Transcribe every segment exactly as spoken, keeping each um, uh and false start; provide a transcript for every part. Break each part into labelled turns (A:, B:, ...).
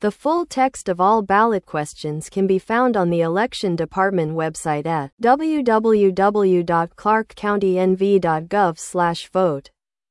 A: The full text of all ballot questions can be found on the Election Department website at w w w dot clark county n v dot gov slash vote.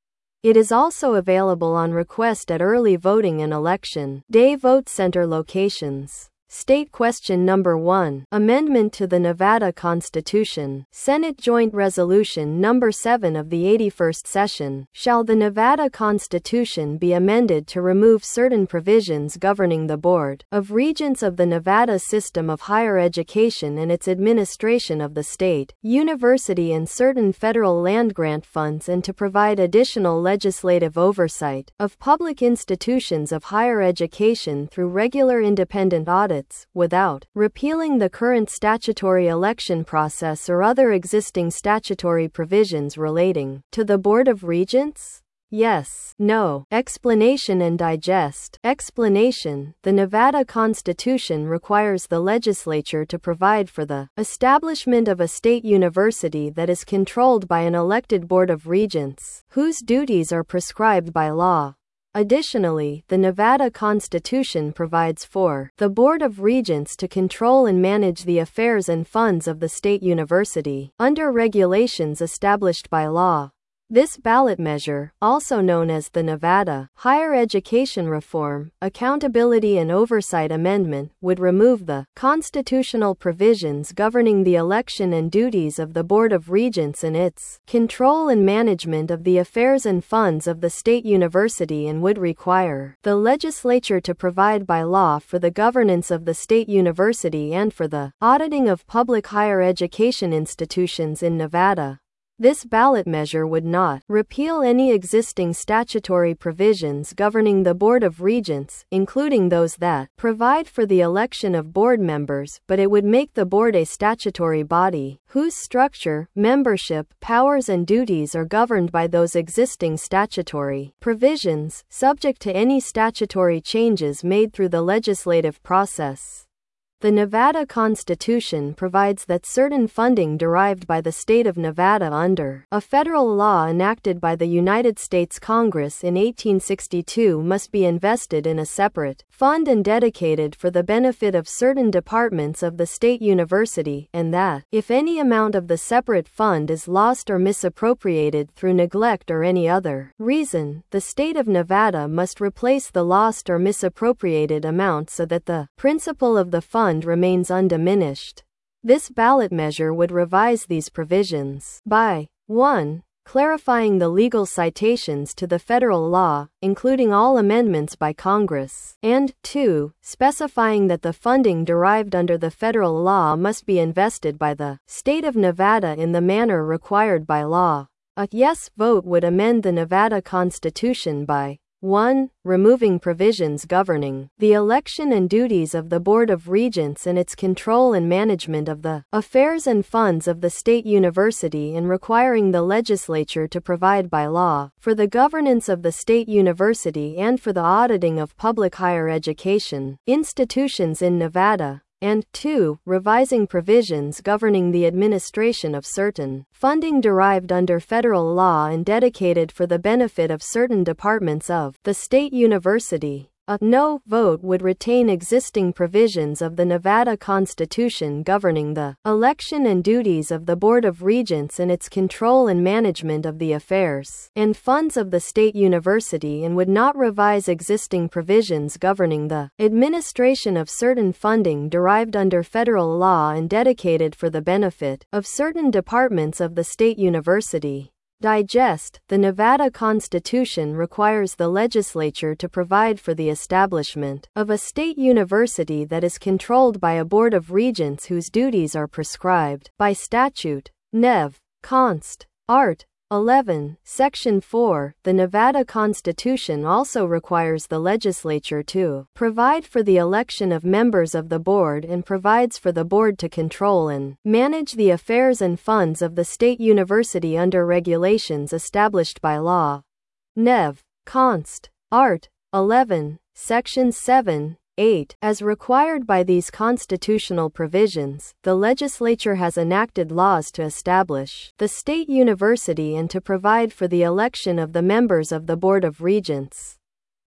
A: It is also available on request at early voting and election day vote center locations. State question number one. Amendment to the Nevada Constitution. Senate Joint Resolution number seven of the eighty-first session. Shall the Nevada Constitution be amended to remove certain provisions governing the Board of Regents of the Nevada System of Higher Education and its administration of the state, university and certain federal land-grant funds, and to provide additional legislative oversight of public institutions of higher education through regular independent audits, without repealing the current statutory election process or other existing statutory provisions relating to the Board of Regents? Yes. No. Explanation and digest. Explanation. The Nevada Constitution requires the legislature to provide for the establishment of a state university that is controlled by an elected Board of Regents, whose duties are prescribed by law. Additionally, the Nevada Constitution provides for the Board of Regents to control and manage the affairs and funds of the state university, under regulations established by law. This ballot measure, also known as the Nevada Higher Education Reform, Accountability and Oversight Amendment, would remove the constitutional provisions governing the election and duties of the Board of Regents and its control and management of the affairs and funds of the state university, and would require the legislature to provide by law for the governance of the state university and for the auditing of public higher education institutions in Nevada. This ballot measure would not repeal any existing statutory provisions governing the Board of Regents, including those that provide for the election of board members, but it would make the board a statutory body, whose structure, membership, powers and duties are governed by those existing statutory provisions, subject to any statutory changes made through the legislative process. The Nevada Constitution provides that certain funding derived by the state of Nevada under a federal law enacted by the United States Congress in eighteen sixty-two must be invested in a separate fund and dedicated for the benefit of certain departments of the state university, and that, if any amount of the separate fund is lost or misappropriated through neglect or any other reason, the state of Nevada must replace the lost or misappropriated amount so that the principal of the fund remains undiminished. This ballot measure would revise these provisions by one. Clarifying the legal citations to the federal law, including all amendments by Congress, and two. Specifying that the funding derived under the federal law must be invested by the state of Nevada in the manner required by law. A yes vote would amend the Nevada Constitution by one. Removing provisions governing the election and duties of the Board of Regents and its control and management of the affairs and funds of the state university, and requiring the legislature to provide by law for the governance of the state university and for the auditing of public higher education institutions in Nevada. And two. Revising provisions governing the administration of certain funding derived under federal law and dedicated for the benefit of certain departments of the state university. A no vote would retain existing provisions of the Nevada Constitution governing the election and duties of the Board of Regents and its control and management of the affairs and funds of the state university, and would not revise existing provisions governing the administration of certain funding derived under federal law and dedicated for the benefit of certain departments of the state university. Digest. The Nevada Constitution requires the legislature to provide for the establishment of a state university that is controlled by a Board of Regents whose duties are prescribed by statute. Nev. Const. Art. eleven, Section four. The Nevada Constitution also requires the legislature to provide for the election of members of the board and provides for the board to control and manage the affairs and funds of the state university under regulations established by law. Nev. Const. Art. eleven, Section seven. eight. As required by these constitutional provisions, the legislature has enacted laws to establish the state university and to provide for the election of the members of the Board of Regents.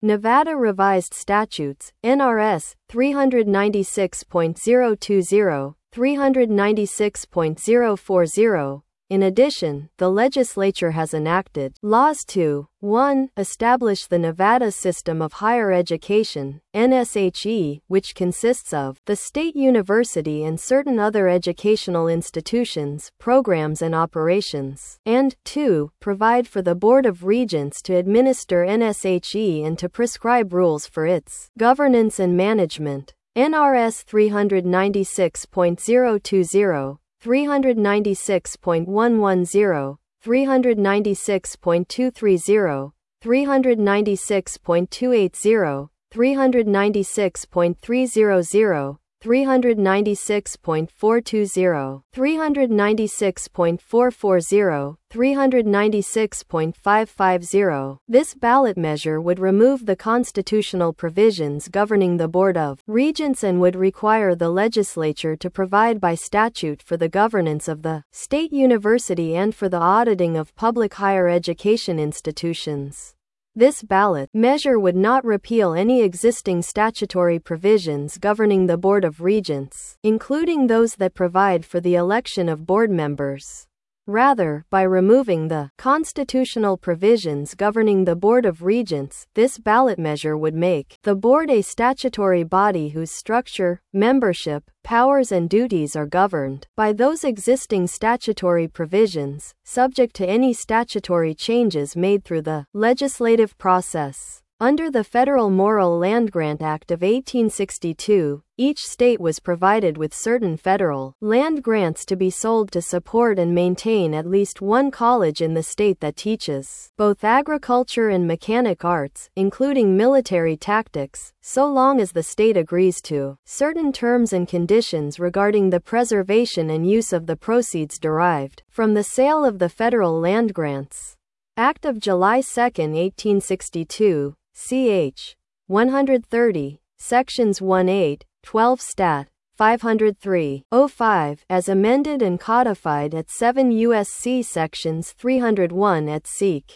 A: Nevada Revised Statutes, N R S three ninety-six point oh twenty, three ninety-six point oh forty. In addition, the legislature has enacted laws to one Establish the Nevada System of Higher Education, N S H E, which consists of the state university and certain other educational institutions, programs and operations, and two Provide for the Board of Regents to administer N S H E and to prescribe rules for its governance and management. N R S three ninety-six point oh twenty, three ninety-six point one ten, three ninety-six point two thirty, three ninety-six point two eighty, three ninety-six point three hundred, three ninety-six point four twenty, three ninety-six point four forty, three ninety-six point five fifty. This ballot measure would remove the constitutional provisions governing the Board of Regents and would require the legislature to provide by statute for the governance of the state university and for the auditing of public higher education institutions. This ballot measure would not repeal any existing statutory provisions governing the Board of Regents, including those that provide for the election of board members. Rather, by removing the constitutional provisions governing the Board of Regents, this ballot measure would make the board a statutory body whose structure, membership, powers and duties are governed by those existing statutory provisions, subject to any statutory changes made through the legislative process. Under the Federal Morrill Land Grant Act of eighteen sixty-two, each state was provided with certain federal land grants to be sold to support and maintain at least one college in the state that teaches both agriculture and mechanic arts, including military tactics, so long as the state agrees to certain terms and conditions regarding the preservation and use of the proceeds derived from the sale of the federal land grants. Act of July second, eighteen sixty-two, ch. one thirty, Sections one eight, twelve Stat. five oh three, oh five, as amended and codified at seven U S C Sections three oh one et seq.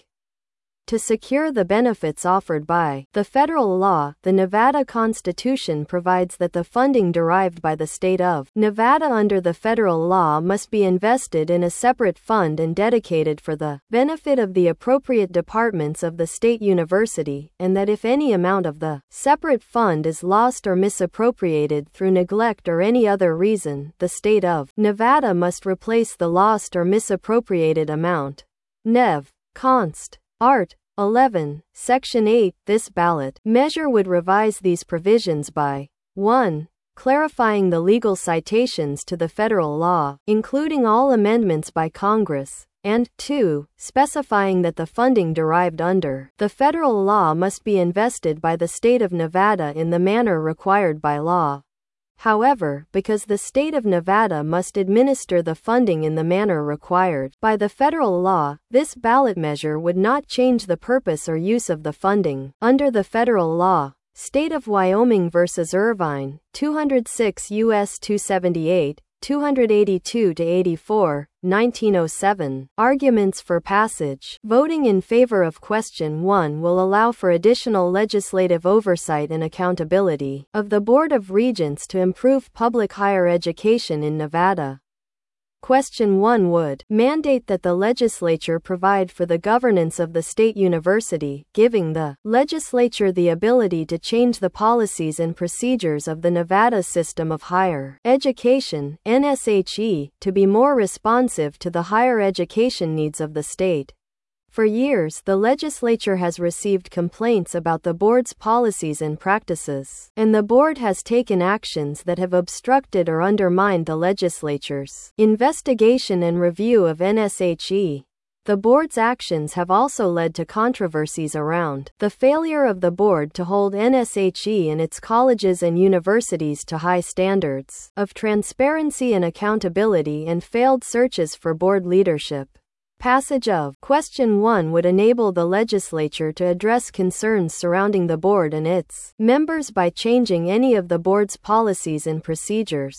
A: To secure the benefits offered by the federal law, the Nevada Constitution provides that the funding derived by the state of Nevada under the federal law must be invested in a separate fund and dedicated for the benefit of the appropriate departments of the state university, and that if any amount of the separate fund is lost or misappropriated through neglect or any other reason, the state of Nevada must replace the lost or misappropriated amount. Nev. Const. Art. eleven, Section eight. This ballot measure would revise these provisions by one Clarifying the legal citations to the federal law, including all amendments by Congress, and two Specifying that the funding derived under the federal law must be invested by the state of Nevada in the manner required by law. However, because the state of Nevada must administer the funding in the manner required by the federal law, this ballot measure would not change the purpose or use of the funding. Under the federal law, State of Wyoming versus Irvine, two oh six U S two seventy-eight, two eighty-two to eighty-four, nineteen oh seven. Arguments for passage. Voting in favor of Question one will allow for additional legislative oversight and accountability of the Board of Regents to improve public higher education in Nevada. Question one would mandate that the legislature provide for the governance of the state university, giving the legislature the ability to change the policies and procedures of the Nevada System of Higher Education, N S H E, to be more responsive to the higher education needs of the state. For years, the legislature has received complaints about the board's policies and practices, and the board has taken actions that have obstructed or undermined the legislature's investigation and review of N S H E. The board's actions have also led to controversies around the failure of the board to hold N S H E and its colleges and universities to high standards of transparency and accountability, and failed searches for board leadership. Passage of Question one would enable the legislature to address concerns surrounding the board and its members by changing any of the board's policies and procedures.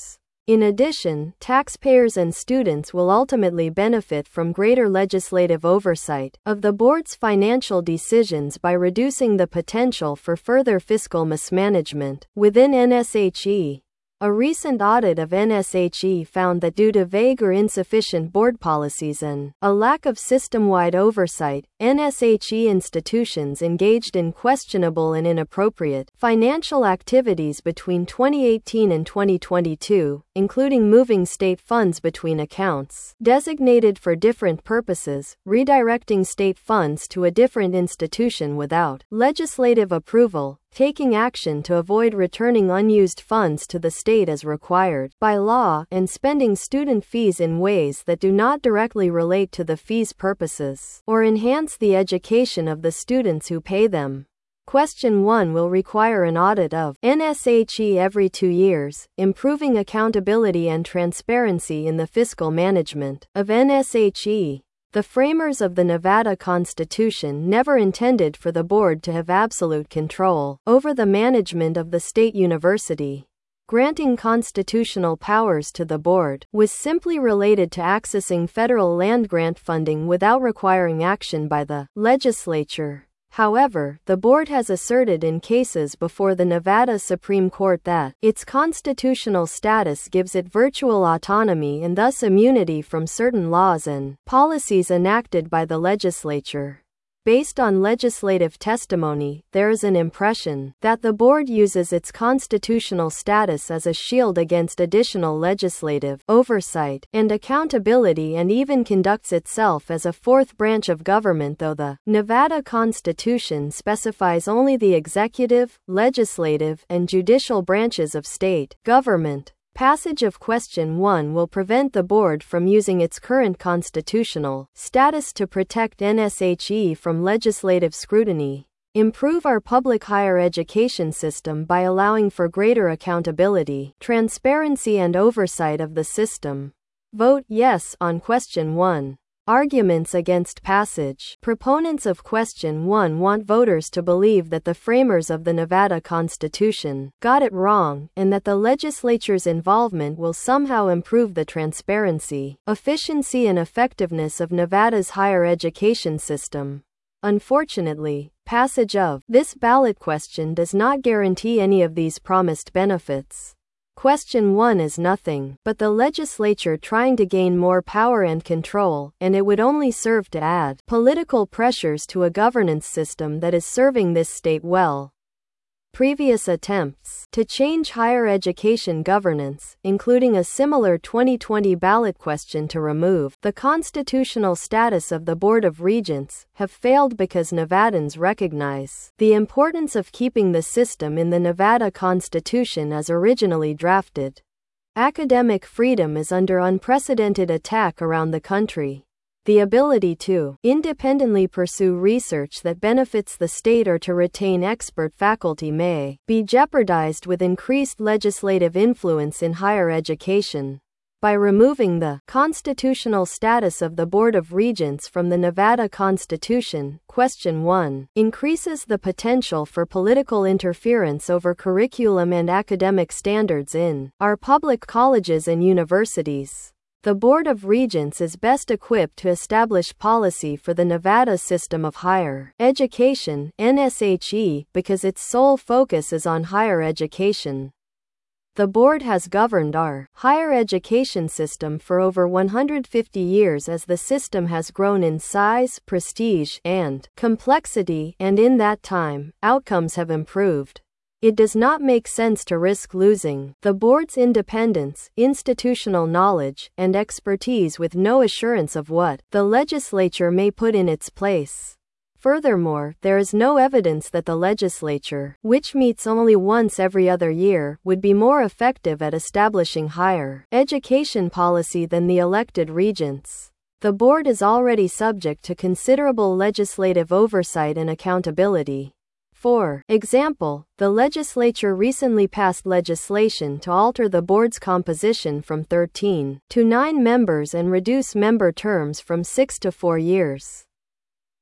A: In addition, taxpayers and students will ultimately benefit from greater legislative oversight of the board's financial decisions by reducing the potential for further fiscal mismanagement within N S H E. A recent audit of N S H E found that due to vague or insufficient board policies and a lack of system-wide oversight, N S H E institutions engaged in questionable and inappropriate financial activities between twenty eighteen and twenty twenty-two, including moving state funds between accounts designated for different purposes, redirecting state funds to a different institution without legislative approval, taking action to avoid returning unused funds to the state as required by law, and spending student fees in ways that do not directly relate to the fees' purposes or enhance the education of the students who pay them. Question one will require an audit of N S H E every two years, improving accountability and transparency in the fiscal management of N S H E. The framers of the Nevada Constitution never intended for the board to have absolute control over the management of the state university. Granting constitutional powers to the board was simply related to accessing federal land-grant funding without requiring action by the legislature. However, the board has asserted in cases before the Nevada Supreme Court that its constitutional status gives it virtual autonomy and thus immunity from certain laws and policies enacted by the legislature. Based on legislative testimony, there is an impression that the board uses its constitutional status as a shield against additional legislative oversight and accountability and even conducts itself as a fourth branch of government, though the Nevada Constitution specifies only the executive, legislative, and judicial branches of state government. Passage of Question one will prevent the board from using its current constitutional status to protect N S H E from legislative scrutiny. Improve our public higher education system by allowing for greater accountability, transparency, and oversight of the system. Vote yes on Question one. Arguments against passage. Proponents of Question one want voters to believe that the framers of the Nevada Constitution got it wrong, and that the legislature's involvement will somehow improve the transparency, efficiency, and effectiveness of Nevada's higher education system. Unfortunately, passage of this ballot question does not guarantee any of these promised benefits. Question one is nothing but the legislature trying to gain more power and control, and it would only serve to add political pressures to a governance system that is serving this state well. Previous attempts to change higher education governance, including a similar twenty twenty ballot question to remove the constitutional status of the Board of Regents, have failed because Nevadans recognize the importance of keeping the system in the Nevada Constitution as originally drafted. Academic freedom is under unprecedented attack around the country. The ability to independently pursue research that benefits the state or to retain expert faculty may be jeopardized with increased legislative influence in higher education. By removing the constitutional status of the Board of Regents from the Nevada Constitution, Question one increases the potential for political interference over curriculum and academic standards in our public colleges and universities. The Board of Regents is best equipped to establish policy for the Nevada system of higher education, N S H E, because its sole focus is on higher education. The board has governed our higher education system for over one hundred fifty years as the system has grown in size, prestige, and complexity, and in that time, outcomes have improved. It does not make sense to risk losing the board's independence, institutional knowledge, and expertise with no assurance of what the legislature may put in its place. Furthermore, there is no evidence that the legislature, which meets only once every other year, would be more effective at establishing higher education policy than the elected regents. The board is already subject to considerable legislative oversight and accountability. For example, the legislature recently passed legislation to alter the board's composition from thirteen to nine members and reduce member terms from six to four years.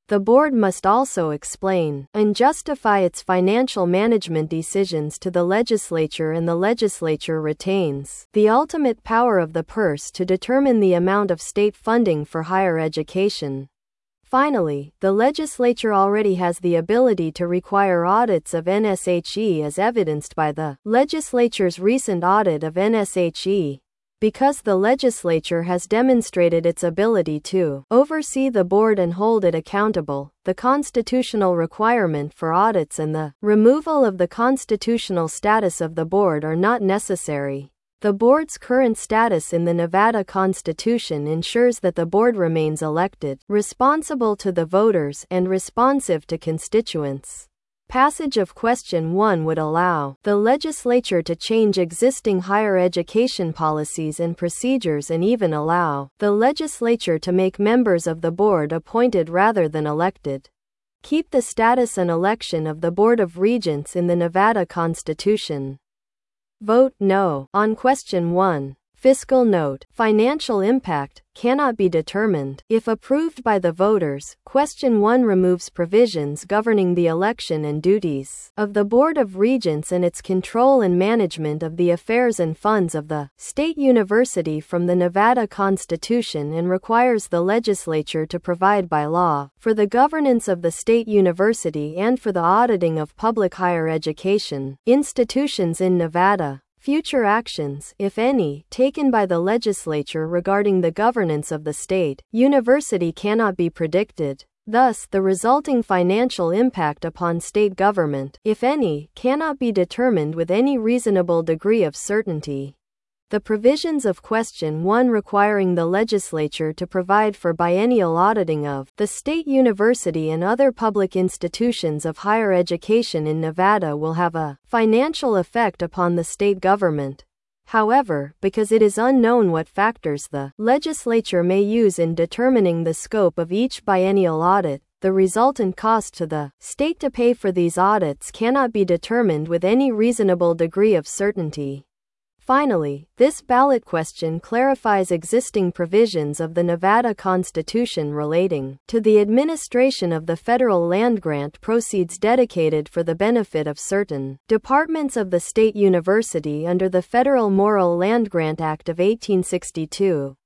A: The board must also explain and justify its financial management decisions to the legislature, and the legislature retains the ultimate power of the purse to determine the amount of state funding for higher education. Finally, the legislature already has the ability to require audits of N S H E, as evidenced by the legislature's recent audit of N S H E. Because the legislature has demonstrated its ability to oversee the board and hold it accountable, the constitutional requirement for audits and the removal of the constitutional status of the board are not necessary. The board's current status in the Nevada Constitution ensures that the board remains elected, responsible to the voters, and responsive to constituents. Passage of Question one would allow the legislature to change existing higher education policies and procedures, and even allow the legislature to make members of the board appointed rather than elected. Keep the status and election of the Board of Regents in the Nevada Constitution. Vote no on Question one. Fiscal note: financial impact cannot be determined. If approved by the voters, Question one removes provisions governing the election and duties of the Board of Regents and its control and management of the affairs and funds of the state university from the Nevada Constitution, and requires the legislature to provide by law for the governance of the state university and for the auditing of public higher education institutions in Nevada. Future actions, if any, taken by the legislature regarding the governance of the state university cannot be predicted. Thus, the resulting financial impact upon state government, if any, cannot be determined with any reasonable degree of certainty. The provisions of Question one requiring the legislature to provide for biennial auditing of the state university and other public institutions of higher education in Nevada will have a financial effect upon the state government. However, because it is unknown what factors the legislature may use in determining the scope of each biennial audit, the resultant cost to the state to pay for these audits cannot be determined with any reasonable degree of certainty. Finally, this ballot question clarifies existing provisions of the Nevada Constitution relating to the administration of the federal land-grant proceeds dedicated for the benefit of certain departments of the state university under the Federal Morrill Land-Grant Act of eighteen sixty-two.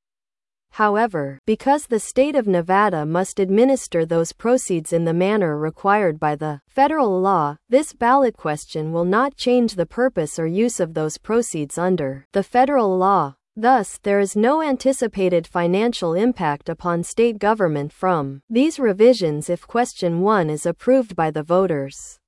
A: However, because the state of Nevada must administer those proceeds in the manner required by the federal law, this ballot question will not change the purpose or use of those proceeds under the federal law. Thus, there is no anticipated financial impact upon state government from these revisions if Question one is approved by the voters.